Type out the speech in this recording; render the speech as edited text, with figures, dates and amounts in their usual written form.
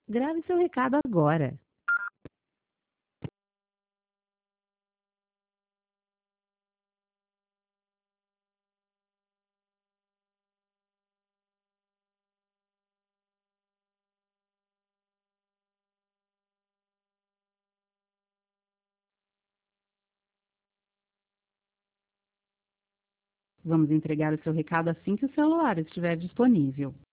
Grave seu recado agora. Vamos entregar o seu recado assim que o celular estiver disponível.